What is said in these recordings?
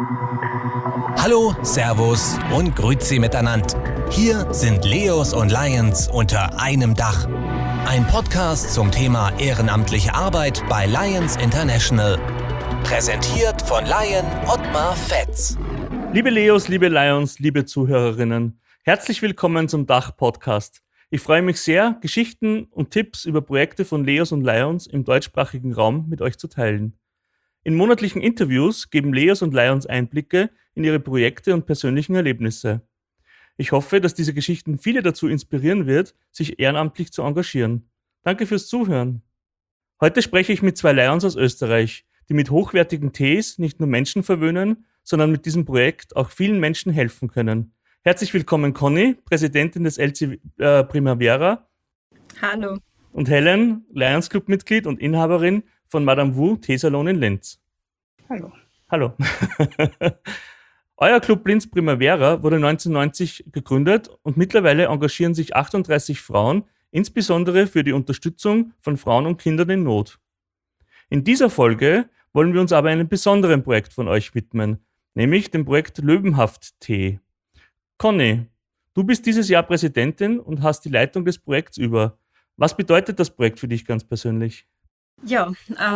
Hallo, Servus und Grüezi miteinander. Hier sind Leos und Lions unter einem Dach. Ein Podcast zum Thema ehrenamtliche Arbeit bei Lions International. Präsentiert von Lion Ottmar Fetz. Liebe Leos, liebe Lions, liebe Zuhörerinnen, herzlich willkommen zum Dach-Podcast. Ich freue mich sehr, Geschichten und Tipps über Projekte von Leos und Lions im deutschsprachigen Raum mit euch zu teilen. In monatlichen Interviews geben Leos und Lions Einblicke in ihre Projekte und persönlichen Erlebnisse. Ich hoffe, dass diese Geschichten viele dazu inspirieren wird, sich ehrenamtlich zu engagieren. Danke fürs Zuhören. Heute spreche ich mit zwei Lions aus Österreich, die mit hochwertigen Tees nicht nur Menschen verwöhnen, sondern mit diesem Projekt auch vielen Menschen helfen können. Herzlich willkommen Conny, Präsidentin des LC Primavera. Hallo. Und Helen, Lions Club-Mitglied und Inhaberin von Madame Wu Teesalon in Linz. Hallo. Hallo. Euer Club Linz Primavera wurde 1990 gegründet und mittlerweile engagieren sich 38 Frauen, insbesondere für die Unterstützung von Frauen und Kindern in Not. In dieser Folge wollen wir uns aber einem besonderen Projekt von euch widmen, nämlich dem Projekt Löwenhaft Tee. Conny, du bist dieses Jahr Präsidentin und hast die Leitung des Projekts über. Was bedeutet das Projekt für dich ganz persönlich? Ja,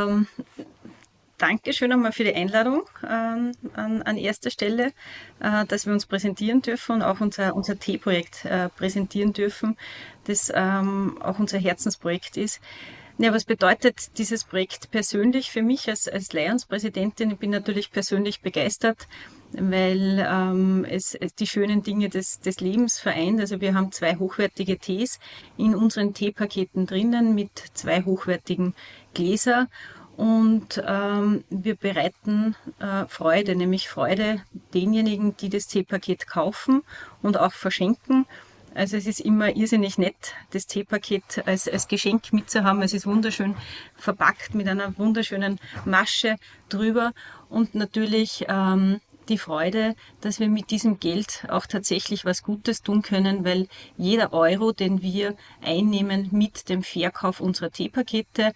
danke schön einmal für die Einladung an erster Stelle, dass wir uns präsentieren dürfen und auch unser Tee-Projekt präsentieren dürfen, das auch unser Herzensprojekt ist. Ja, was bedeutet dieses Projekt persönlich für mich als Lions-Präsidentin? Ich bin natürlich persönlich begeistert, weil es die schönen Dinge des Lebens vereint. Also wir haben 2 hochwertige Tees in unseren Teepaketen drinnen mit 2 hochwertigen Gläser. Und wir bereiten Freude, nämlich Freude denjenigen, die das Teepaket kaufen und auch verschenken. Also es ist immer irrsinnig nett, das Teepaket als Geschenk mitzuhaben. Es ist wunderschön verpackt mit einer wunderschönen Masche drüber und natürlich die Freude, dass wir mit diesem Geld auch tatsächlich was Gutes tun können, weil jeder Euro, den wir einnehmen mit dem Verkauf unserer Teepakete,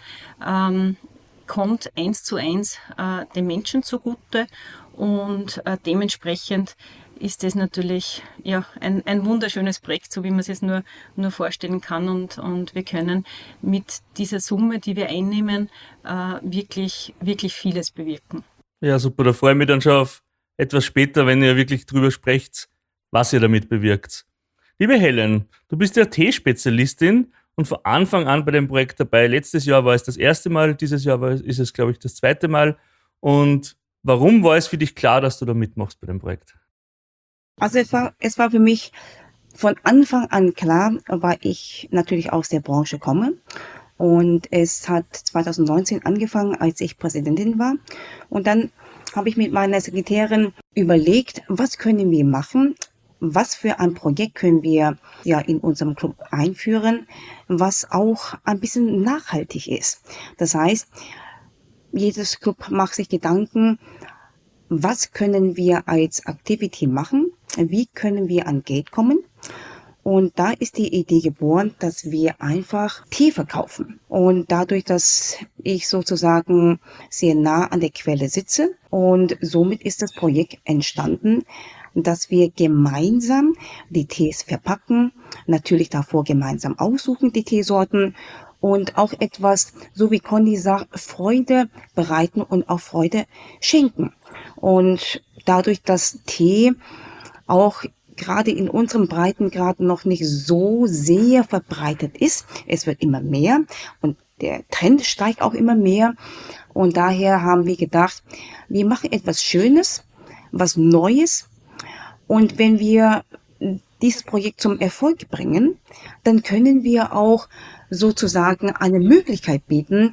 kommt 1:1 den Menschen zugute und dementsprechend ist das natürlich ja, ein wunderschönes Projekt, so wie man es sich nur vorstellen kann. Und wir können mit dieser Summe, die wir einnehmen, wirklich, wirklich vieles bewirken. Ja, super. Da freue ich mich dann schon auf etwas später, wenn ihr wirklich drüber sprecht, was ihr damit bewirkt. Liebe Helen, du bist ja Teespezialistin und von Anfang an bei dem Projekt dabei. Letztes Jahr war es das erste Mal, dieses Jahr ist es, glaube ich, das zweite Mal. Und warum war es für dich klar, dass du da mitmachst bei dem Projekt? Also es war für mich von Anfang an klar, weil ich natürlich aus der Branche komme. Und es hat 2019 angefangen, als ich Präsidentin war. Und dann habe ich mit meiner Sekretärin überlegt, was können wir machen? Was für ein Projekt können wir ja in unserem Club einführen, was auch ein bisschen nachhaltig ist. Das heißt, jedes Club macht sich Gedanken, was können wir als Activity machen? Wie können wir an Geld kommen? Und da ist die Idee geboren, dass wir einfach Tee verkaufen. Und dadurch, dass ich sozusagen sehr nah an der Quelle sitze und somit ist das Projekt entstanden, dass wir gemeinsam die Tees verpacken, natürlich davor gemeinsam aussuchen, die Teesorten und auch etwas, so wie Conny sagt, Freude bereiten und auch Freude schenken. Und dadurch, dass Tee auch gerade in unserem Breitengrad noch nicht so sehr verbreitet ist, es wird immer mehr und der Trend steigt auch immer mehr. Und daher haben wir gedacht, wir machen etwas Schönes, was Neues. Und wenn wir dieses Projekt zum Erfolg bringen, dann können wir auch sozusagen eine Möglichkeit bieten,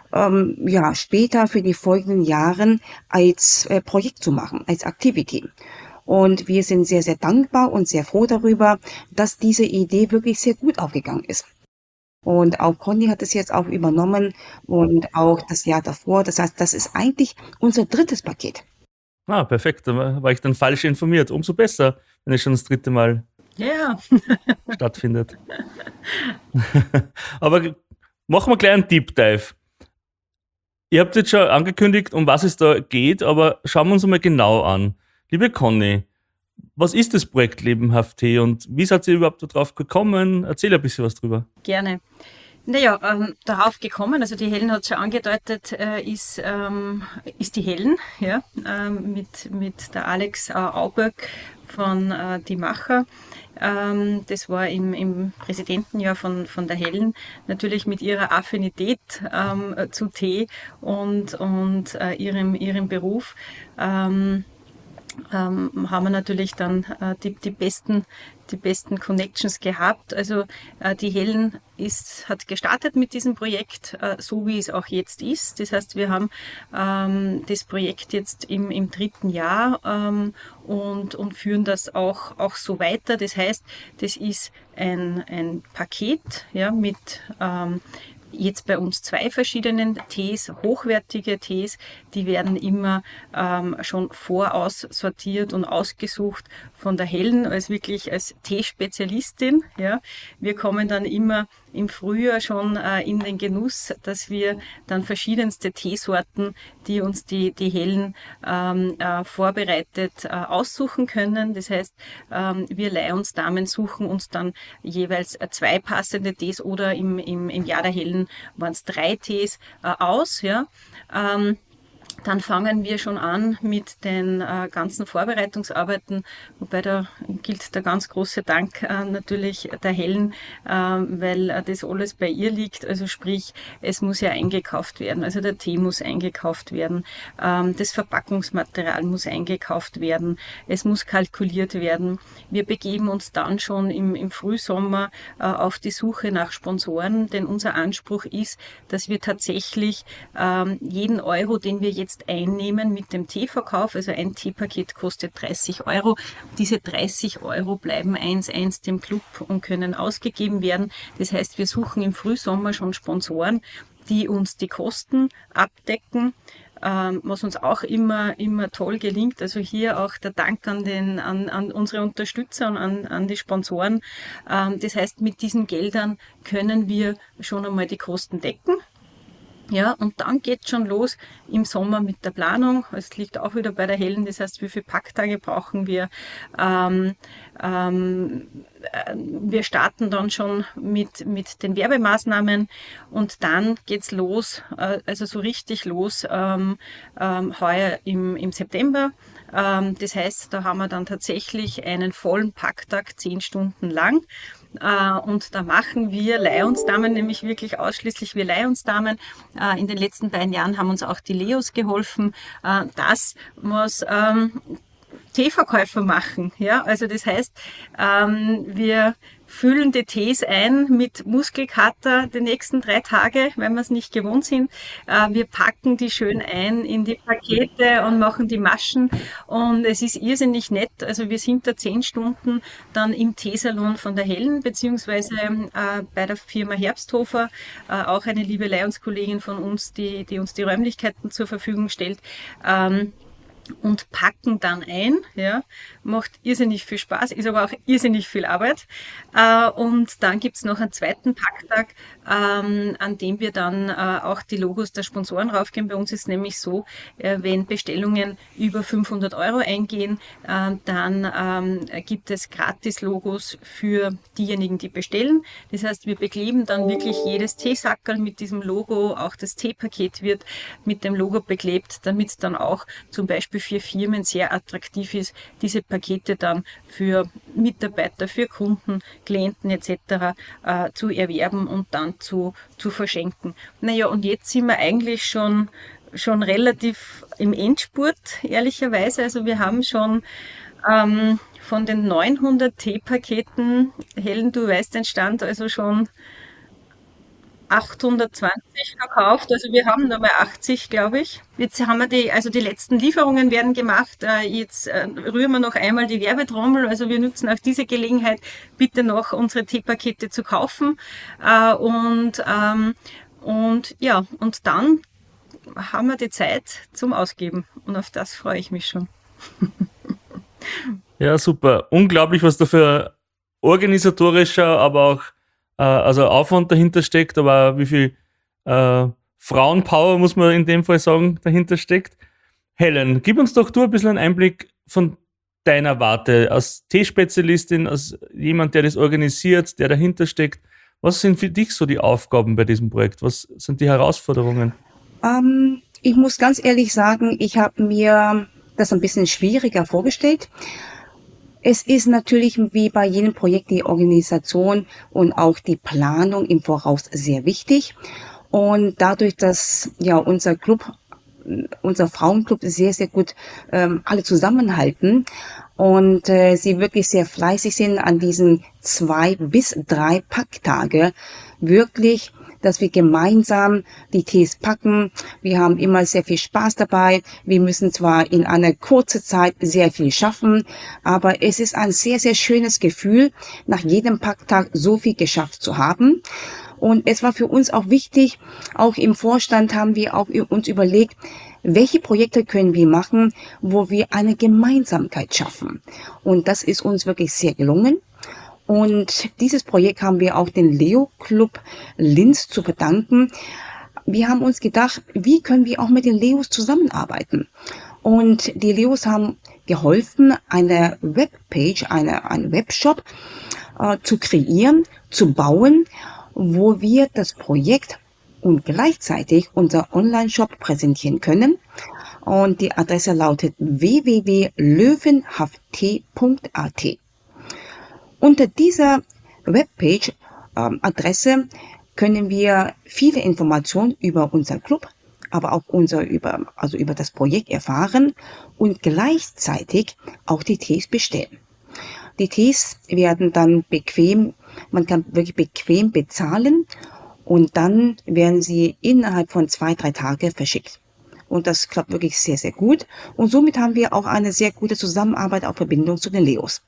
später für die folgenden Jahre als Projekt zu machen, als Activity. Und wir sind sehr, sehr dankbar und sehr froh darüber, dass diese Idee wirklich sehr gut aufgegangen ist. Und auch Conny hat es jetzt auch übernommen und auch das Jahr davor. Das heißt, das ist eigentlich unser 3. Paket. Ah, perfekt. Da war ich dann falsch informiert. Umso besser, wenn es schon das 3. Mal stattfindet. Aber machen wir gleich einen Deep Dive. Ihr habt jetzt schon angekündigt, um was es da geht, aber schauen wir uns mal genau an. Liebe Conny, was ist das Projekt Lebendhaft Tee und wie seid ihr überhaupt darauf gekommen? Erzähl ein bisschen was drüber. Gerne. Naja, darauf gekommen, also die Helen hat es schon angedeutet, ist die Helen, ja, mit der Alex Auböck von Die Macher. Das war im Präsidentenjahr von der Helen, natürlich mit ihrer Affinität zu Tee und ihrem Beruf. Haben wir natürlich dann die besten Connections gehabt. Also die Helen hat gestartet mit diesem Projekt, so wie es auch jetzt ist. Das heißt, wir haben das Projekt jetzt im 3. Jahr und führen das auch so weiter. Das heißt, das ist ein Paket, ja, mit jetzt bei uns 2 verschiedenen Tees, hochwertige Tees, die werden immer schon voraussortiert und ausgesucht von der Helen als Teespezialistin. Ja. Wir kommen dann immer im Frühjahr schon in den Genuss, dass wir dann verschiedenste Teesorten, die uns die Helen vorbereitet aussuchen können. Das heißt, wir Lions-Damen suchen uns dann jeweils 2 passende Tees oder im Jahr der Helen waren es 3 Tees aus. Ja. Dann fangen wir schon an mit den ganzen Vorbereitungsarbeiten, wobei da gilt der ganz große Dank natürlich der Helen, weil das alles bei ihr liegt. Also sprich, es muss ja eingekauft werden, also der Tee muss eingekauft werden, das Verpackungsmaterial muss eingekauft werden, es muss kalkuliert werden. Wir begeben uns dann schon im Frühsommer auf die Suche nach Sponsoren, denn unser Anspruch ist, dass wir tatsächlich jeden Euro, den wir jetzt einnehmen mit dem Teeverkauf, also ein Teepaket kostet 30 Euro. Diese 30 Euro bleiben 1 dem Club und können ausgegeben werden. Das heißt, wir suchen im Frühsommer schon Sponsoren, die uns die Kosten abdecken, was uns auch immer toll gelingt. Also hier auch der Dank an unsere Unterstützer und an die Sponsoren. Das heißt, mit diesen Geldern können wir schon einmal die Kosten decken. Ja, und dann geht es schon los im Sommer mit der Planung. Es liegt auch wieder bei der Helen, das heißt, wie viele Packtage brauchen wir. Wir starten dann schon mit den Werbemaßnahmen und dann geht es los, also so richtig los heuer im September. Das heißt, da haben wir dann tatsächlich einen vollen Packtag 10 Stunden lang. Und da machen wir Lions-Damen, nämlich wirklich ausschließlich wir Lions-Damen. In den letzten beiden Jahren haben uns auch die Leos geholfen. Das muss Teeverkäufer machen. Ja? Also das heißt, wir füllen die Tees ein mit Muskelkater die nächsten 3 Tage, wenn wir es nicht gewohnt sind. Wir packen die schön ein in die Pakete und machen die Maschen und es ist irrsinnig nett. Also wir sind da 10 Stunden dann im Teesalon von der Helen, beziehungsweise bei der Firma Herbsthofer, auch eine liebe Lions-Kollegin von uns, die uns die Räumlichkeiten zur Verfügung stellt. Und packen dann ein, ja, macht irrsinnig viel Spaß, ist aber auch irrsinnig viel Arbeit. Und dann gibt es noch einen zweiten Packtag, an dem wir dann auch die Logos der Sponsoren raufgeben. Bei uns ist es nämlich so, wenn Bestellungen über 500 Euro eingehen, dann gibt es Gratis-Logos für diejenigen, die bestellen. Das heißt, wir bekleben dann wirklich jedes Teesackerl mit diesem Logo, auch das Teepaket wird mit dem Logo beklebt, damit es dann auch zum Beispiel für Firmen sehr attraktiv ist, diese Pakete dann für Mitarbeiter, für Kunden, Klienten etc. Zu erwerben und dann zu verschenken. Naja, und jetzt sind wir eigentlich schon relativ im Endspurt, ehrlicherweise. Also wir haben schon von den 900 Teepaketen, Helen, du weißt den Stand, also schon 820 verkauft, also wir haben nur mal 80, glaube ich. Jetzt haben wir die letzten Lieferungen werden gemacht. Jetzt rühren wir noch einmal die Werbetrommel. Also wir nutzen auch diese Gelegenheit, bitte noch unsere Teepakete zu kaufen. Und dann haben wir die Zeit zum Ausgeben. Und auf das freue ich mich schon. Ja, super. Unglaublich, was da für organisatorischer, aber auch also Aufwand dahinter steckt, aber wie viel Frauenpower, muss man in dem Fall sagen, dahinter steckt. Helen, gib uns doch du ein bisschen einen Einblick von deiner Warte als Teespezialistin, als jemand, der das organisiert, der dahinter steckt. Was sind für dich so die Aufgaben bei diesem Projekt? Was sind die Herausforderungen? Ich muss ganz ehrlich sagen, ich habe mir das ein bisschen schwieriger vorgestellt. Es ist natürlich wie bei jedem Projekt die Organisation und auch die Planung im Voraus sehr wichtig. Und dadurch, dass ja unser Frauenclub sehr, sehr gut alle zusammenhalten und sie wirklich sehr fleißig sind an diesen 2 bis 3 Packtage, wirklich, dass wir gemeinsam die Tees packen. Wir haben immer sehr viel Spaß dabei. Wir müssen zwar in einer kurzen Zeit sehr viel schaffen, aber es ist ein sehr, sehr schönes Gefühl, nach jedem Packtag so viel geschafft zu haben. Und es war für uns auch wichtig, auch im Vorstand haben wir auch uns überlegt, welche Projekte können wir machen, wo wir eine Gemeinsamkeit schaffen. Und das ist uns wirklich sehr gelungen. Und dieses Projekt haben wir auch den Leo Club Linz zu verdanken. Wir haben uns gedacht, wie können wir auch mit den Leos zusammenarbeiten? Und die Leos haben geholfen, eine Webpage, einen Webshop zu kreieren, zu bauen, wo wir das Projekt und gleichzeitig unser Online-Shop präsentieren können. Und die Adresse lautet www.löwenhafttee.at. Unter dieser Webpage Adresse können wir viele Informationen über unser Club, aber auch über das Projekt erfahren und gleichzeitig auch die Tees bestellen. Die Tees werden dann man kann wirklich bequem bezahlen und dann werden sie innerhalb von 2-3 Tagen verschickt. Und das klappt wirklich sehr, sehr gut. Und somit haben wir auch eine sehr gute Zusammenarbeit, auch Verbindung zu den Leos.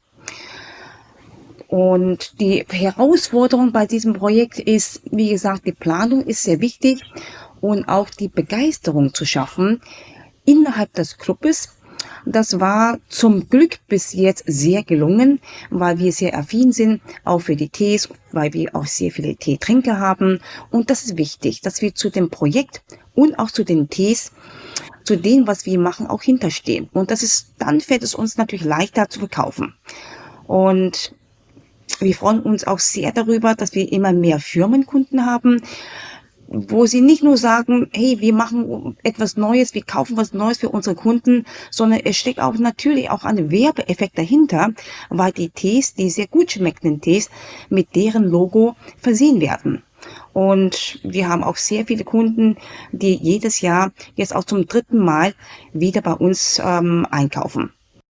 Und die Herausforderung bei diesem Projekt ist, wie gesagt, die Planung ist sehr wichtig und auch die Begeisterung zu schaffen innerhalb des Clubes. Das war zum Glück bis jetzt sehr gelungen, weil wir sehr affin sind, auch für die Tees, weil wir auch sehr viele Teetrinker haben. Und das ist wichtig, dass wir zu dem Projekt und auch zu den Tees, zu dem, was wir machen, auch hinterstehen. Und dann fällt es uns natürlich leichter zu verkaufen. Und wir freuen uns auch sehr darüber, dass wir immer mehr Firmenkunden haben, wo sie nicht nur sagen, hey, wir machen etwas Neues, wir kaufen was Neues für unsere Kunden, sondern es steckt auch natürlich auch ein Werbeeffekt dahinter, weil die Tees, die sehr gut schmeckenden Tees, mit deren Logo versehen werden. Und wir haben auch sehr viele Kunden, die jedes Jahr jetzt auch zum 3. Mal wieder bei uns einkaufen.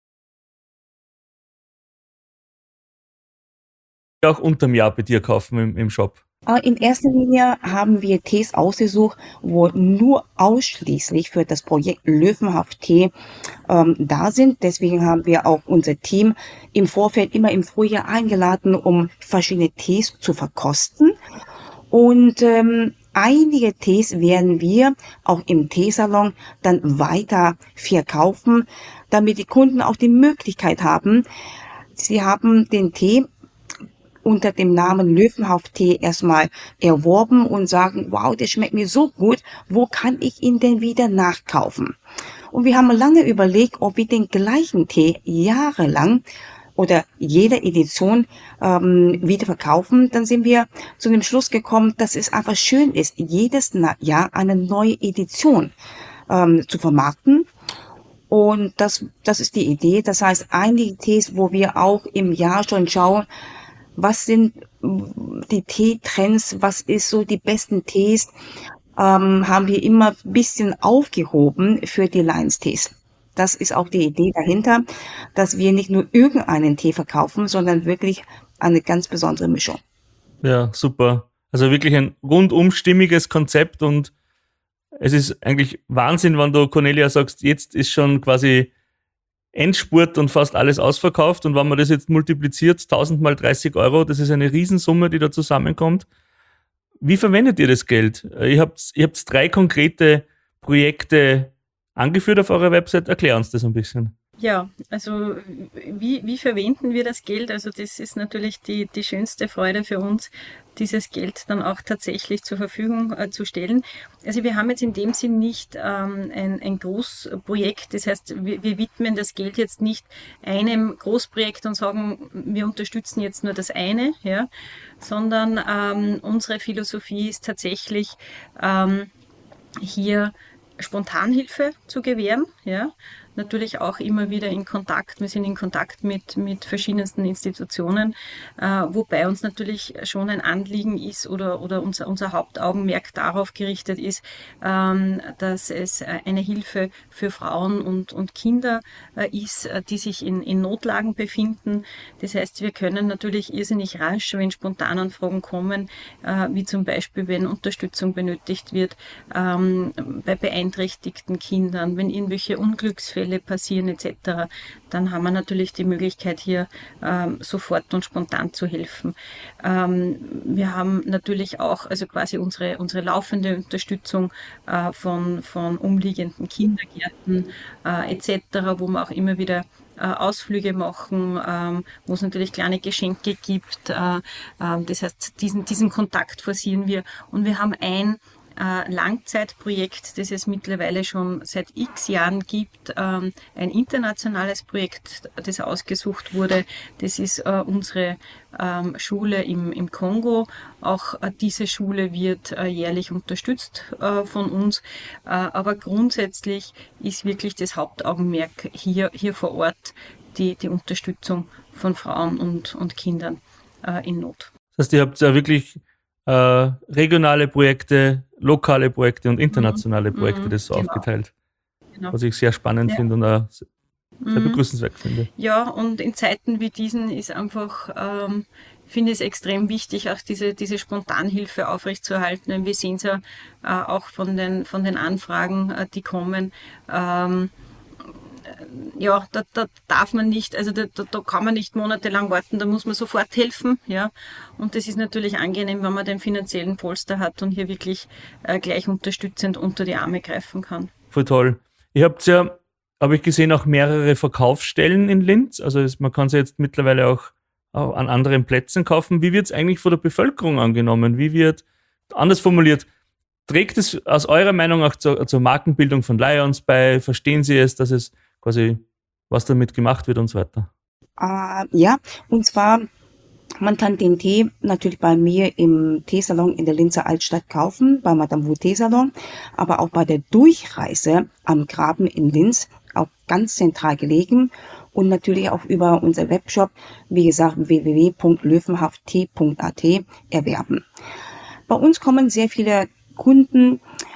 Auch unterm Jahr bei dir kaufen im Shop. In erster Linie haben wir Tees ausgesucht, wo nur ausschließlich für das Projekt Löwenhaft-Tee da sind. Deswegen haben wir auch unser Team im Vorfeld immer im Frühjahr eingeladen, um verschiedene Tees zu verkosten. Und einige Tees werden wir auch im Teesalon dann weiter verkaufen, damit die Kunden auch die Möglichkeit haben, sie haben den Tee unter dem Namen Löwenhaft-Tee erstmal erworben und sagen, wow, der schmeckt mir so gut, wo kann ich ihn denn wieder nachkaufen? Und wir haben lange überlegt, ob wir den gleichen Tee jahrelang oder jede Edition wieder verkaufen. Dann sind wir zu dem Schluss gekommen, dass es einfach schön ist, jedes Jahr eine neue Edition zu vermarkten. Und das ist die Idee. Das heißt, einige Tees, wo wir auch im Jahr schon schauen, was sind die Teetrends, was ist so die besten Tees, haben wir immer ein bisschen aufgehoben für die Lions-Tees. Das ist auch die Idee dahinter, dass wir nicht nur irgendeinen Tee verkaufen, sondern wirklich eine ganz besondere Mischung. Ja, super. Also wirklich ein rundum stimmiges Konzept und es ist eigentlich Wahnsinn, wenn du, Cornelia, sagst, jetzt ist schon quasi Endspurt und fast alles ausverkauft. Und wenn man das jetzt multipliziert, 1000 mal 30 Euro, das ist eine Riesensumme, die da zusammenkommt. Wie verwendet ihr das Geld? Ihr habt 3 konkrete Projekte angeführt auf eurer Website. Erklär uns das ein bisschen. Ja, also wie verwenden wir das Geld? Also das ist natürlich die schönste Freude für uns, dieses Geld dann auch tatsächlich zur Verfügung zu stellen. Also wir haben jetzt in dem Sinn nicht ein Großprojekt, das heißt, wir widmen das Geld jetzt nicht einem Großprojekt und sagen, wir unterstützen jetzt nur das eine, ja, sondern unsere Philosophie ist tatsächlich hier Spontanhilfe zu gewähren, ja. Natürlich auch immer wieder in Kontakt. Wir sind in Kontakt mit verschiedensten Institutionen, wobei uns natürlich schon ein Anliegen ist oder unser Hauptaugenmerk darauf gerichtet ist, dass es eine Hilfe für Frauen und Kinder ist, die sich in Notlagen befinden. Das heißt, wir können natürlich irrsinnig rasch, wenn Spontananfragen kommen, wie zum Beispiel, wenn Unterstützung benötigt wird, bei beeinträchtigten Kindern, wenn irgendwelche Unglücksfälle passieren etc., dann haben wir natürlich die Möglichkeit, hier sofort und spontan zu helfen. Wir haben natürlich auch also quasi unsere laufende Unterstützung von umliegenden Kindergärten etc., wo wir auch immer wieder Ausflüge machen, wo es natürlich kleine Geschenke gibt. Das heißt, diesen Kontakt forcieren wir. Und wir haben ein Langzeitprojekt, das es mittlerweile schon seit x Jahren gibt, ein internationales Projekt, das ausgesucht wurde. Das ist unsere Schule im Kongo. Auch diese Schule wird jährlich unterstützt von uns. Aber grundsätzlich ist wirklich das Hauptaugenmerk hier vor Ort die Unterstützung von Frauen und Kindern in Not. Das heißt, ihr habt ja wirklich regionale Projekte, lokale Projekte und internationale Projekte, das so genau. aufgeteilt. Genau. Was ich sehr spannend finde und auch sehr begrüßenswert finde. Ja, und in Zeiten wie diesen ist einfach, finde ich es extrem wichtig, auch diese Spontanhilfe aufrechtzuerhalten. Wir sehen es ja auch von den Anfragen, die kommen. Ja, da darf man nicht, also da kann man nicht monatelang warten, da muss man sofort helfen, ja. Und das ist natürlich angenehm, wenn man den finanziellen Polster hat und hier wirklich gleich unterstützend unter die Arme greifen kann. Voll toll. Ihr habt ja, habe ich gesehen, auch mehrere Verkaufsstellen in Linz. Also man kann sie jetzt mittlerweile auch an anderen Plätzen kaufen. Wie wird es eigentlich von der Bevölkerung angenommen? Wie wird, anders formuliert, trägt es aus eurer Meinung auch zur Markenbildung von Lions bei? Verstehen Sie es, dass es quasi, was damit gemacht wird und so weiter? Ja, und zwar, man kann den Tee natürlich bei mir im Teesalon in der Linzer Altstadt kaufen, bei Madame Wu Teesalon, aber auch bei der Durchreise am Graben in Linz, auch ganz zentral gelegen und natürlich auch über unser Webshop, wie gesagt, www.löwenhafttee.at erwerben. Bei uns kommen sehr viele Kunden,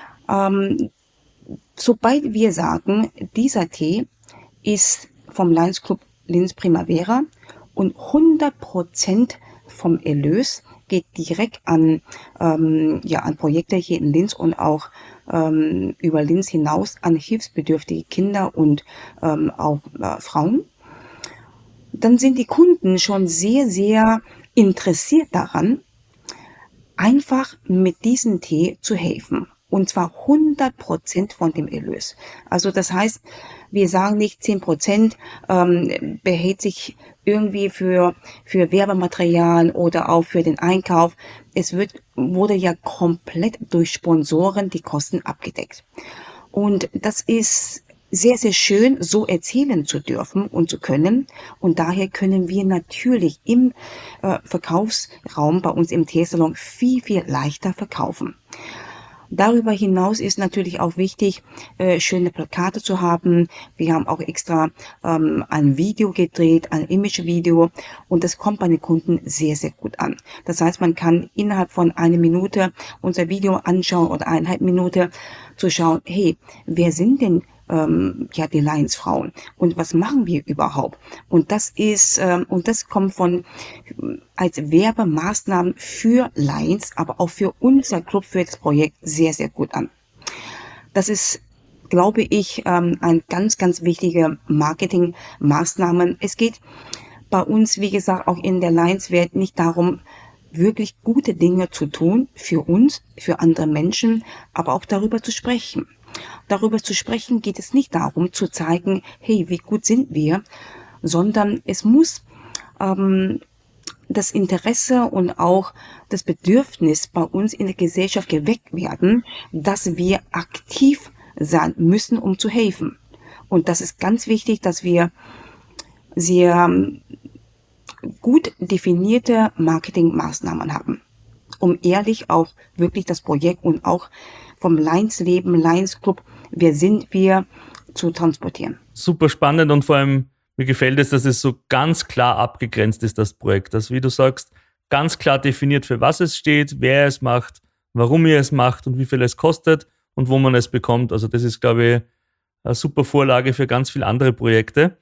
sobald wir sagen, dieser Tee ist vom Lions Club Linz Primavera und 100% vom Erlös geht direkt an Projekte hier in Linz und auch über Linz hinaus an hilfsbedürftige Kinder und auch Frauen. Dann sind die Kunden schon sehr, sehr interessiert daran, einfach mit diesem Tee zu helfen. Und zwar 100% von dem Erlös. Also das heißt, wir sagen nicht 10% behält sich irgendwie für Werbematerial oder auch für den Einkauf. Wurde ja komplett durch Sponsoren die Kosten abgedeckt. Und das ist sehr, sehr schön, so erzählen zu dürfen und zu können. Und daher können wir natürlich im Verkaufsraum bei uns im Teesalon viel, viel leichter verkaufen. Darüber hinaus ist natürlich auch wichtig, schöne Plakate zu haben. Wir haben auch extra ein Video gedreht, ein Image-Video, und das kommt bei den Kunden sehr, sehr gut an. Das heißt, man kann innerhalb von 1 Minute unser Video anschauen oder 1,5 Minuten zu schauen, hey, wer sind denn die Lions-Frauen und was machen wir überhaupt? Und das kommt als Werbemaßnahmen für Lions, aber auch für unser Club, für das Projekt sehr, sehr gut an. Das ist, glaube ich, ein ganz, ganz wichtige Marketingmaßnahme. Es geht bei uns, wie gesagt, auch in der Lions-Welt nicht darum, wirklich gute Dinge zu tun für uns, für andere Menschen, aber auch darüber zu sprechen. darüber zu sprechen, geht es nicht darum zu zeigen, hey, wie gut sind wir, sondern es muss das Interesse und auch das Bedürfnis bei uns in der Gesellschaft geweckt werden, dass wir aktiv sein müssen, um zu helfen. Und das ist ganz wichtig, dass wir sehr gut definierte Marketingmaßnahmen haben, um ehrlich auch wirklich das Projekt und auch vom Lions-Leben, Lions Club, wer sind wir, zu transportieren. Super spannend und vor allem mir gefällt es, dass es so ganz klar abgegrenzt ist, das Projekt. Das, wie du sagst, ganz klar definiert, für was es steht, wer es macht, warum ihr es macht und wie viel es kostet und wo man es bekommt. Also das ist, glaube ich, eine super Vorlage für ganz viele andere Projekte.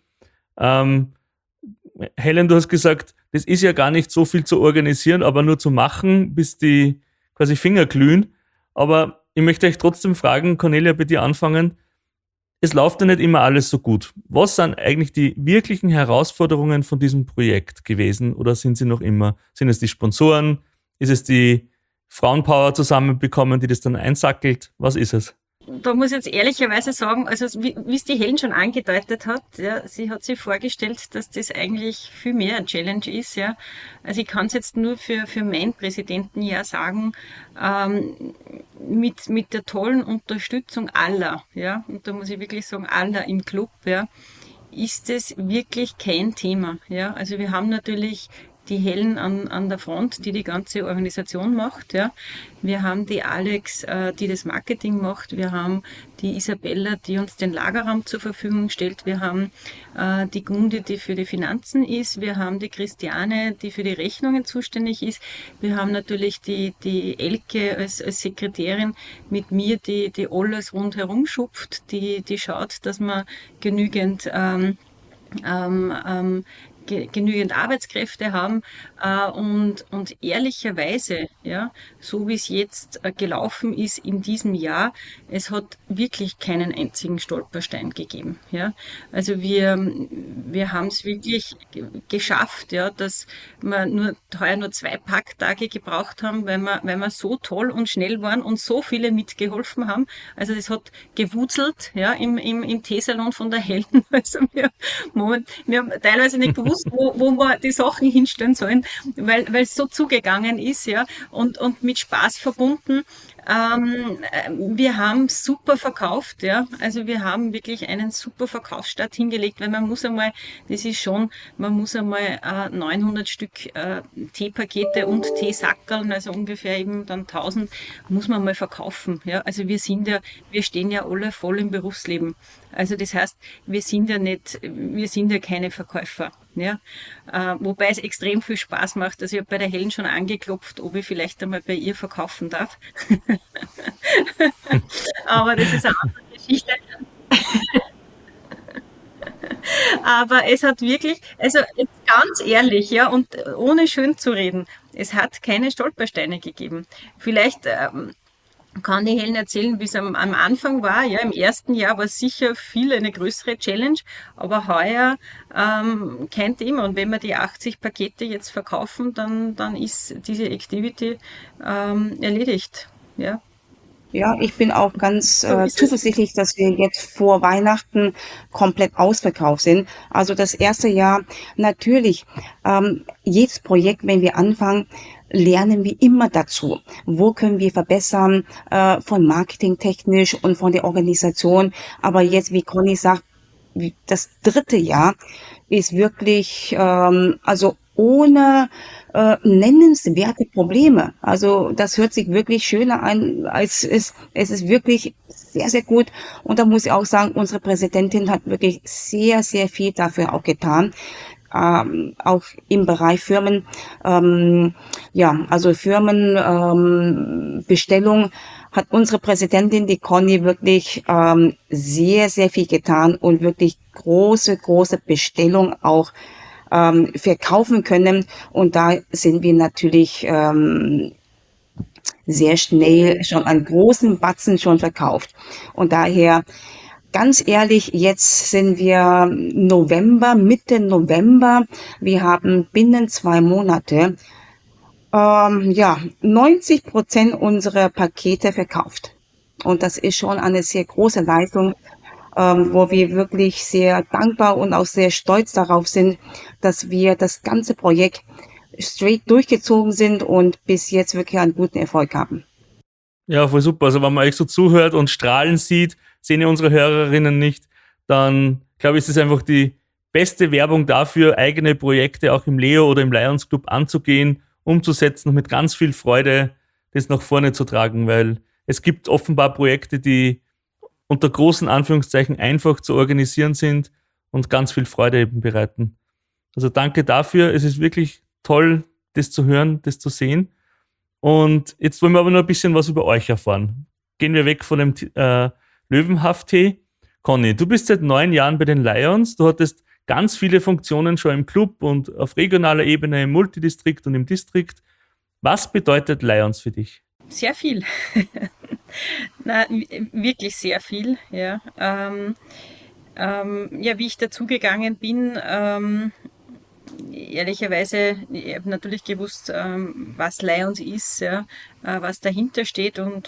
Helen, du hast gesagt, das ist ja gar nicht so viel zu organisieren, aber nur zu machen, bis die quasi Finger glühen. Aber ich möchte euch trotzdem fragen, Cornelia, bei dir anfangen. Es läuft ja nicht immer alles so gut. Was sind eigentlich die wirklichen Herausforderungen von diesem Projekt gewesen oder sind sie noch immer? Sind es die Sponsoren? Ist es die Frauenpower zusammenbekommen, die das dann einsackelt? Was ist es? Da muss ich jetzt ehrlicherweise sagen, also wie es die Helen schon angedeutet hat, ja, sie hat sich vorgestellt, dass das eigentlich viel mehr eine Challenge ist. Ja. Also ich kann es jetzt nur für meinen Präsidenten ja sagen, mit der tollen Unterstützung aller, ja, und da muss ich wirklich sagen, aller im Club, ja, ist es wirklich kein Thema. Ja. Also wir haben natürlich die Helen an der Front, die ganze Organisation macht. Ja. Wir haben die Alex, die das Marketing macht. Wir haben die Isabella, die uns den Lagerraum zur Verfügung stellt. Wir haben die Gundi, die für die Finanzen ist. Wir haben die Christiane, die für die Rechnungen zuständig ist. Wir haben natürlich die Elke als Sekretärin mit mir, die alles rundherum schupft, die schaut, dass man genügend genügend Arbeitskräfte haben und ehrlicherweise, ja, so wie es jetzt gelaufen ist in diesem Jahr, es hat wirklich keinen einzigen Stolperstein gegeben. Ja. Also wir haben es wirklich geschafft, ja, dass wir heuer nur 2 Packtage gebraucht haben, weil wir so toll und schnell waren und so viele mitgeholfen haben. Also das hat gewurzelt, ja, im Teesalon von der Helen. Also wir haben teilweise nicht gewusst, wo wir die Sachen hinstellen sollen, weil es so zugegangen ist, ja, und mit Spaß verbunden. Wir haben super verkauft, ja, also wir haben wirklich einen super Verkaufsstart hingelegt, weil man muss einmal 900 Stück Teepakete und Teesackerln, also ungefähr eben dann 1000, muss man mal verkaufen, ja, also wir stehen ja alle voll im Berufsleben. Also das heißt, wir sind ja keine Verkäufer. Ja, wobei es extrem viel Spaß macht. Also ich habe bei der Helen schon angeklopft, ob ich vielleicht einmal bei ihr verkaufen darf. Aber das ist eine andere Geschichte. Aber es hat wirklich, also jetzt ganz ehrlich, ja, und ohne schön zu reden, es hat keine Stolpersteine gegeben. Vielleicht kann die Helen erzählen, wie es am Anfang war. Ja, im ersten Jahr war es sicher viel eine größere Challenge, aber heuer kein Thema. Und wenn wir die 80 Pakete jetzt verkaufen, dann ist diese Activity erledigt. Ja. Ja, ich bin auch ganz zuversichtlich, dass wir jetzt vor Weihnachten komplett ausverkauft sind. Also das erste Jahr, natürlich, jedes Projekt, wenn wir anfangen, lernen wir immer dazu. Wo können wir verbessern, von Marketing technisch und von der Organisation. Aber jetzt, wie Conny sagt, das 3. Jahr ist wirklich, also ohne nennenswerte Probleme. Also das hört sich wirklich schöner an, als es ist wirklich sehr, sehr gut. Und da muss ich auch sagen, unsere Präsidentin hat wirklich sehr, sehr viel dafür auch getan. Auch im Bereich Firmen, also Firmenbestellung hat unsere Präsidentin, die Conny, wirklich sehr, sehr viel getan und wirklich große, große Bestellung auch verkaufen können. Und da sind wir natürlich sehr schnell schon an großen Batzen schon verkauft. Und daher, ganz ehrlich, jetzt sind wir Mitte November. Wir haben binnen 2 Monate 90% unserer Pakete verkauft. Und das ist schon eine sehr große Leistung, wo wir wirklich sehr dankbar und auch sehr stolz darauf sind, dass wir das ganze Projekt straight durchgezogen sind und bis jetzt wirklich einen guten Erfolg haben. Ja, voll super. Also wenn man euch so zuhört und strahlen sieht, sehen ja unsere Hörerinnen nicht, dann glaube ich, ist es einfach die beste Werbung dafür, eigene Projekte auch im Leo oder im Lions Club anzugehen, umzusetzen und mit ganz viel Freude das nach vorne zu tragen, weil es gibt offenbar Projekte, die unter großen Anführungszeichen einfach zu organisieren sind und ganz viel Freude eben bereiten. Also danke dafür. Es ist wirklich toll, das zu hören, das zu sehen. Und jetzt wollen wir aber noch ein bisschen was über euch erfahren. Gehen wir weg von dem Löwenhaft-Tee. Conny, du bist seit 9 Jahren bei den Lions. Du hattest ganz viele Funktionen schon im Club und auf regionaler Ebene, im Multidistrikt und im Distrikt. Was bedeutet Lions für dich? Sehr viel. Na, wirklich sehr viel. Ja, ja, wie ich dazugegangen bin, ehrlicherweise, ich habe natürlich gewusst, was Lions ist, ja, was dahinter steht und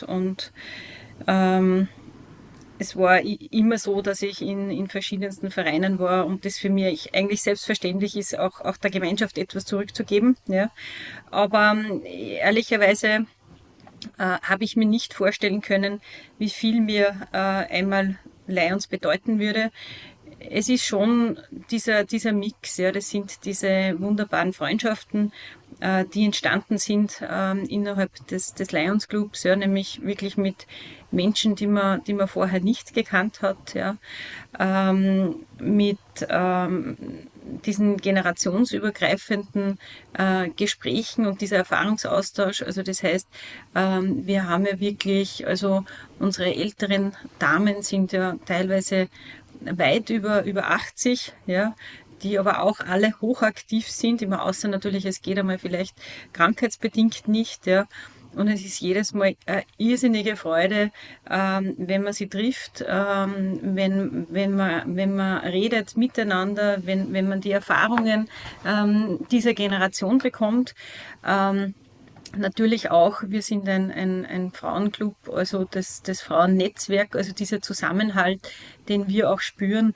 es war immer so, dass ich in verschiedensten Vereinen war und das für mich eigentlich selbstverständlich ist, auch der Gemeinschaft etwas zurückzugeben. Ja. Aber ehrlicherweise habe ich mir nicht vorstellen können, wie viel mir einmal Lions bedeuten würde. Es ist schon dieser Mix, ja, das sind diese wunderbaren Freundschaften, die entstanden sind innerhalb des Lions Clubs, ja, nämlich wirklich mit Menschen, die man vorher nicht gekannt hat, ja, mit diesen generationsübergreifenden Gesprächen und dieser Erfahrungsaustausch. Also das heißt, wir haben ja wirklich, also unsere älteren Damen sind ja teilweise weit über 80, ja, die aber auch alle hochaktiv sind, immer außer natürlich, es geht einmal vielleicht krankheitsbedingt nicht, ja. Und es ist jedes Mal eine irrsinnige Freude, wenn man sie trifft, wenn man redet miteinander, wenn man die Erfahrungen dieser Generation bekommt. Natürlich auch, wir sind ein Frauenclub, also das Frauennetzwerk, also dieser Zusammenhalt, den wir auch spüren.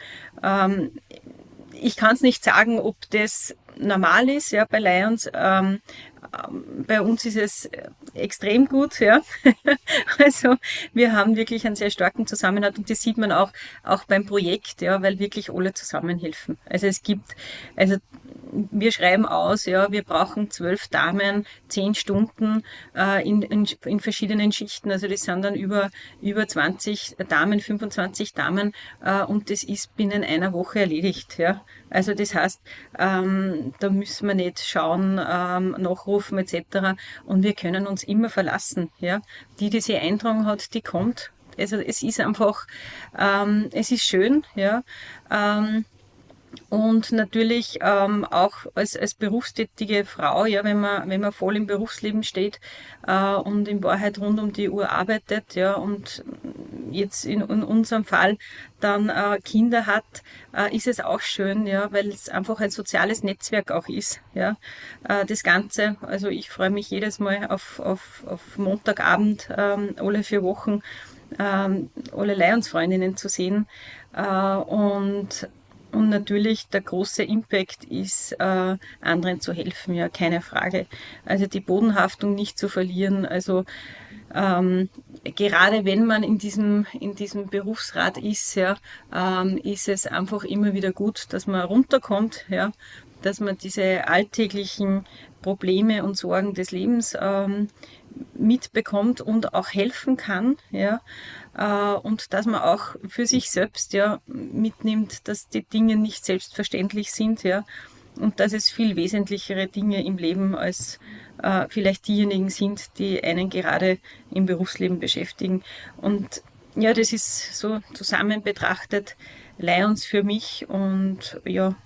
Ich kann es nicht sagen, ob das normal ist, ja, bei Lions. Bei uns ist es extrem gut, ja. Also wir haben wirklich einen sehr starken Zusammenhalt und das sieht man auch beim Projekt, ja, weil wirklich alle zusammenhelfen. Also wir schreiben aus, ja, wir brauchen 12 Damen, 10 Stunden in verschiedenen Schichten. Also das sind dann über 20 Damen, 25 Damen und das ist binnen einer Woche erledigt. Ja. Also das heißt, da müssen wir nicht schauen, nachrufen etc. Und wir können uns immer verlassen. Ja. Die sich eintragen hat, die kommt. Also es ist einfach, es ist schön, ja. Und natürlich auch als berufstätige Frau, ja, wenn man voll im Berufsleben steht und in Wahrheit rund um die Uhr arbeitet, ja, und jetzt in unserem Fall dann Kinder hat, ist es auch schön, ja, weil es einfach ein soziales Netzwerk auch ist, ja, das Ganze. Also ich freue mich jedes Mal auf Montagabend, alle 4 Wochen, alle Lions-Freundinnen zu sehen und natürlich der große Impact ist, anderen zu helfen, ja, keine Frage. Also die Bodenhaftung nicht zu verlieren. Also gerade wenn man in diesem Berufsrat ist, ja, ist es einfach immer wieder gut, dass man runterkommt, ja, dass man diese alltäglichen Probleme und Sorgen des Lebens mitbekommt und auch helfen kann, ja, und dass man auch für sich selbst, ja, mitnimmt, dass die Dinge nicht selbstverständlich sind, ja, und dass es viel wesentlichere Dinge im Leben als vielleicht diejenigen sind, die einen gerade im Berufsleben beschäftigen. Und ja, das ist so zusammen betrachtet Lions für mich und ja,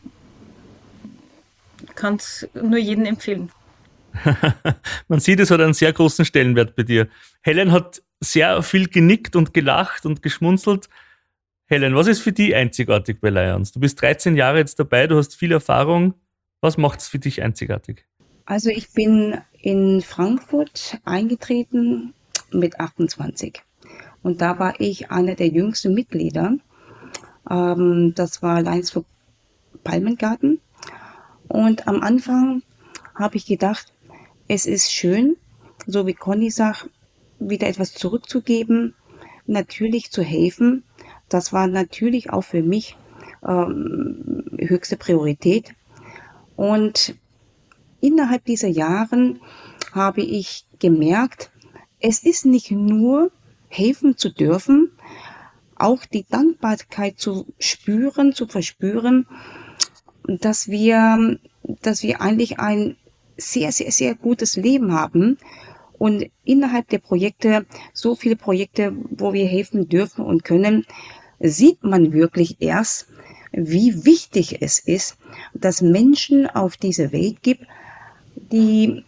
kann es nur jedem empfehlen. Man sieht, es hat einen sehr großen Stellenwert bei dir. Helen hat sehr viel genickt und gelacht und geschmunzelt. Helen, was ist für dich einzigartig bei Lions? Du bist 13 Jahre jetzt dabei, du hast viel Erfahrung. Was macht es für dich einzigartig? Also ich bin in Frankfurt eingetreten mit 28 Und da war ich einer der jüngsten Mitglieder. Das war Lions for Palmengarten. Und am Anfang habe ich gedacht, es ist schön, so wie Conny sagt, wieder etwas zurückzugeben, natürlich zu helfen. Das war natürlich auch für mich höchste Priorität. Und innerhalb dieser Jahren habe ich gemerkt, es ist nicht nur helfen zu dürfen, auch die Dankbarkeit zu spüren, zu verspüren, dass wir eigentlich ein sehr, sehr, sehr gutes Leben haben und innerhalb der Projekte, so viele Projekte, wo wir helfen dürfen und können, sieht man wirklich erst, wie wichtig es ist, dass Menschen auf diese Welt gibt, die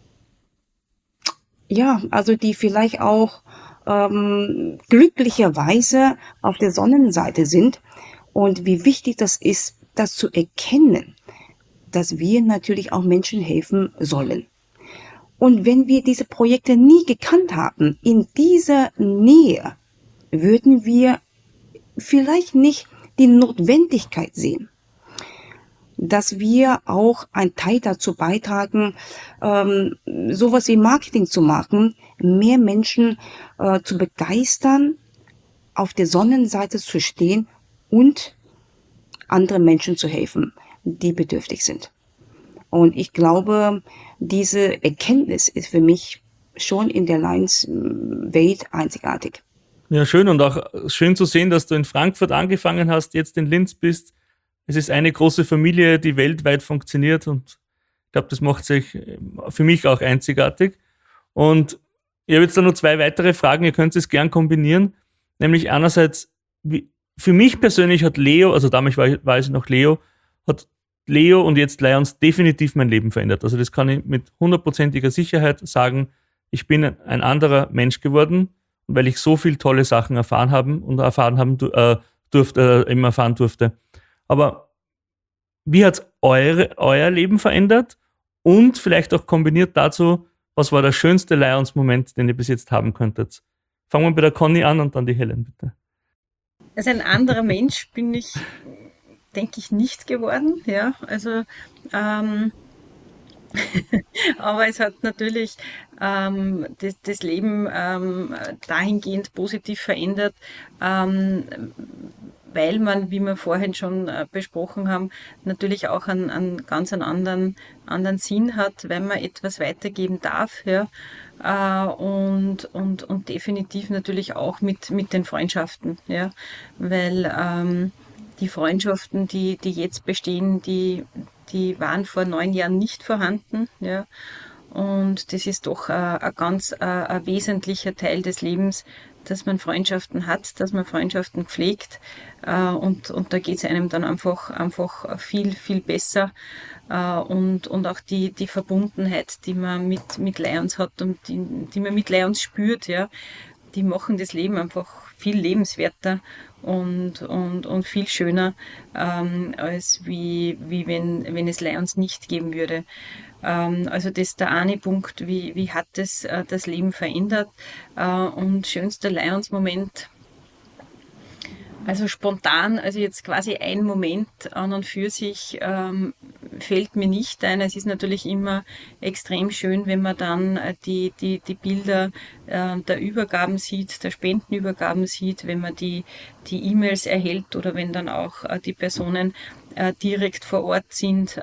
vielleicht auch glücklicherweise auf der Sonnenseite sind und wie wichtig das ist, das zu erkennen, dass wir natürlich auch Menschen helfen sollen. Und wenn wir diese Projekte nie gekannt haben, in dieser Nähe, würden wir vielleicht nicht die Notwendigkeit sehen, dass wir auch einen Teil dazu beitragen, sowas wie Marketing zu machen, mehr Menschen zu begeistern, auf der Sonnenseite zu stehen und anderen Menschen zu helfen, die bedürftig sind. Und ich glaube, diese Erkenntnis ist für mich schon in der Lions-Welt einzigartig. Ja, schön und auch schön zu sehen, dass du in Frankfurt angefangen hast, jetzt in Linz bist. Es ist eine große Familie, die weltweit funktioniert und ich glaube, das macht sich für mich auch einzigartig. Und ich habe jetzt da noch 2 weitere Fragen, ihr könnt es gern kombinieren. Nämlich einerseits, für mich persönlich hat Leo, also damals war ich noch Leo, hat Leo und jetzt Lions definitiv mein Leben verändert. Also das kann ich mit 100%iger Sicherheit sagen. Ich bin ein anderer Mensch geworden, weil ich so viele tolle Sachen erfahren durfte. Aber wie hat es euer Leben verändert? Und vielleicht auch kombiniert dazu, was war der schönste Lions-Moment, den ihr bis jetzt haben könntet? Fangen wir bei der Conny an und dann die Helen, bitte. Also ein anderer Mensch bin ich, denke ich, nicht geworden. Ja, also aber es hat natürlich das Leben dahingehend positiv verändert, weil man, wie wir vorhin schon besprochen haben, natürlich auch einen ganz anderen Sinn hat, wenn man etwas weitergeben darf. Ja. Und definitiv natürlich auch mit den Freundschaften. Ja. Weil die Freundschaften, die jetzt bestehen, die waren vor 9 Jahren nicht vorhanden. Ja. Und das ist doch ein ganz wesentlicher Teil des Lebens, dass man Freundschaften hat, dass man Freundschaften pflegt. Und da geht es einem dann einfach viel, viel besser. Und auch die Verbundenheit, die man mit Lions hat und die man mit Lions spürt, ja, die machen das Leben einfach viel lebenswerter und viel schöner, als wie wenn es Lions nicht geben würde. Also das ist der eine Punkt, wie hat das Leben verändert. Und schönster Lions-Moment, also spontan, also jetzt quasi ein Moment an und für sich fällt mir nicht ein. Es ist natürlich immer extrem schön, wenn man dann die Bilder der Übergaben sieht, der Spendenübergaben sieht, wenn man die E-Mails erhält oder wenn dann auch die Personen direkt vor Ort sind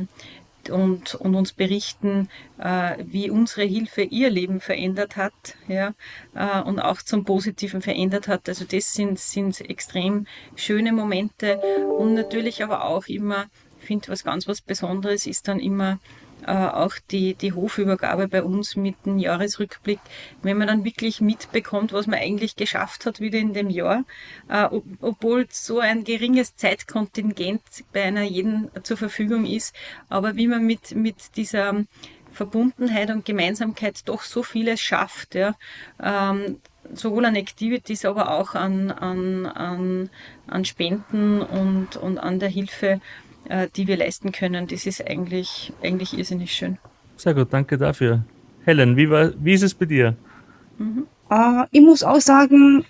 und uns berichten, wie unsere Hilfe ihr Leben verändert hat, ja, und auch zum Positiven verändert hat. Also das sind extrem schöne Momente und natürlich aber auch immer, ich finde, was Besonderes ist dann immer auch die Hofübergabe bei uns mit dem Jahresrückblick, wenn man dann wirklich mitbekommt, was man eigentlich geschafft hat wieder in dem Jahr, obwohl so ein geringes Zeitkontingent bei einer jeden zur Verfügung ist, aber wie man mit dieser Verbundenheit und Gemeinsamkeit doch so vieles schafft, ja, sowohl an Activities, aber auch an Spenden und an der Hilfe, die wir leisten können. Das ist eigentlich irrsinnig schön. Sehr gut, danke dafür. Helen, wie ist es bei dir? Ich muss auch sagen,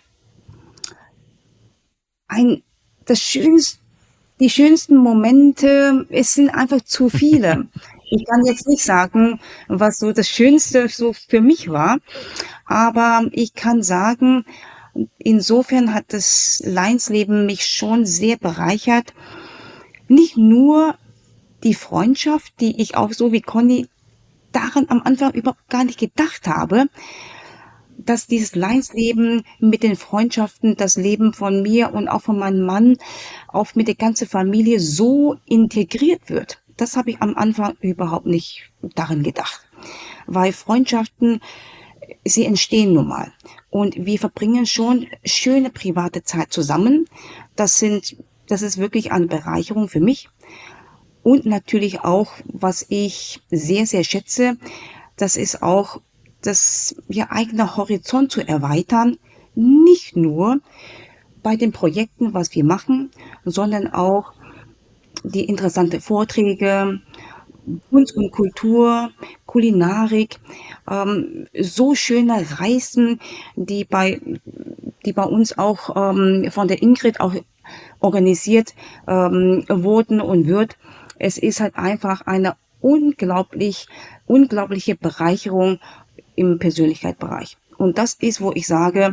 die schönsten Momente, es sind einfach zu viele. Ich kann jetzt nicht sagen, was so das Schönste so für mich war, aber ich kann sagen, insofern hat das Lions-Leben mich schon sehr bereichert. Nicht nur die Freundschaft, die ich auch so wie Conny daran am Anfang überhaupt gar nicht gedacht habe, dass dieses Lions-Leben mit den Freundschaften, das Leben von mir und auch von meinem Mann, auch mit der ganzen Familie so integriert wird. Das habe ich am Anfang überhaupt nicht daran gedacht. Weil Freundschaften, sie entstehen nun mal. Und wir verbringen schon schöne private Zeit zusammen. Das ist wirklich eine Bereicherung für mich. Und natürlich auch, was ich sehr, sehr schätze, das ist auch das eigene Horizont zu erweitern. Nicht nur bei den Projekten, was wir machen, sondern auch die interessanten Vorträge, Kunst und Kultur, Kulinarik, so schöne Reisen, die bei uns auch von der Ingrid auch organisiert wurden und wird. Es ist halt einfach eine unglaubliche Bereicherung im Persönlichkeitsbereich. Und das ist, wo ich sage,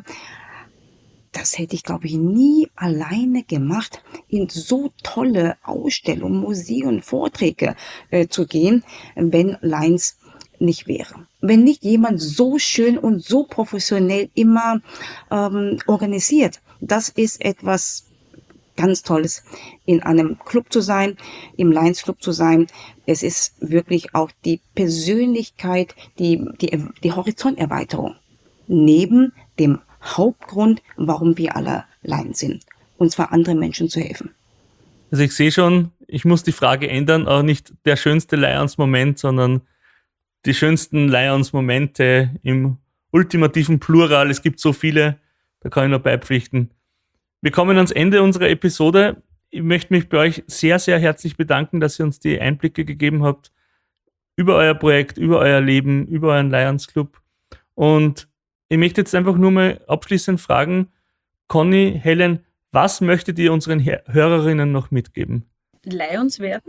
das hätte ich, glaube ich, nie alleine gemacht, in so tolle Ausstellungen, Museen, Vorträge zu gehen, wenn Lions nicht wäre. Wenn nicht jemand so schön und so professionell immer organisiert. Das ist etwas ganz Tolles, in einem Club zu sein, im Lions Club zu sein. Es ist wirklich auch die Persönlichkeit, die Horizonterweiterung. Neben dem Hauptgrund, warum wir alle Lions sind. Und zwar anderen Menschen zu helfen. Also ich sehe schon, ich muss die Frage ändern, auch nicht der schönste Lions-Moment, sondern die schönsten Lions-Momente im ultimativen Plural. Es gibt so viele, da kann ich nur beipflichten. Wir kommen ans Ende unserer Episode. Ich möchte mich bei euch sehr, sehr herzlich bedanken, dass ihr uns die Einblicke gegeben habt über euer Projekt, über euer Leben, über euren Lions Club. Und ich möchte jetzt einfach nur mal abschließend fragen, Conny, Helen, was möchtet ihr unseren Hörerinnen noch mitgeben? Lions werden,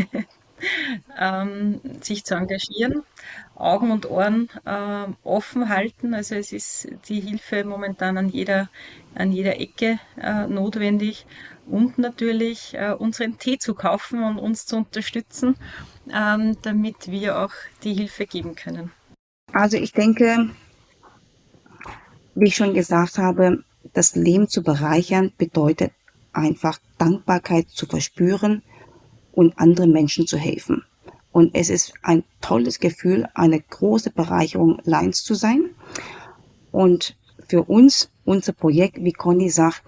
sich zu engagieren, Augen und Ohren offen halten. Also es ist die Hilfe momentan an jeder Ecke notwendig und natürlich unseren Tee zu kaufen und uns zu unterstützen, damit wir auch die Hilfe geben können. Also ich denke, wie ich schon gesagt habe, das Leben zu bereichern bedeutet einfach Dankbarkeit zu verspüren und anderen Menschen zu helfen. Und es ist ein tolles Gefühl, eine große Bereicherung, Lions zu sein. Und für uns, unser Projekt, wie Conny sagt,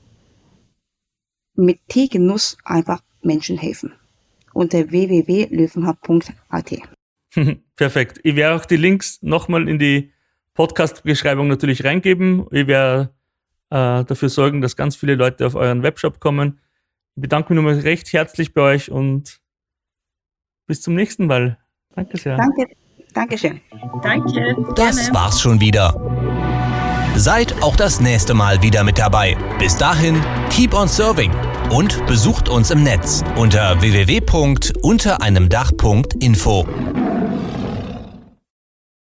mit Teegenuss einfach Menschen helfen. Unter www.löwenhub.at. Perfekt. Ich werde auch die Links nochmal in die Podcast-Beschreibung natürlich reingeben. Ich werde dafür sorgen, dass ganz viele Leute auf euren Webshop kommen. Ich bedanke mich nochmal recht herzlich bei euch und bis zum nächsten Mal. Danke sehr. Dankeschön. Danke. Das gerne. war's schon wieder. Seid auch das nächste Mal wieder mit dabei. Bis dahin, keep on serving und besucht uns im Netz unter www.untereinemdach.info.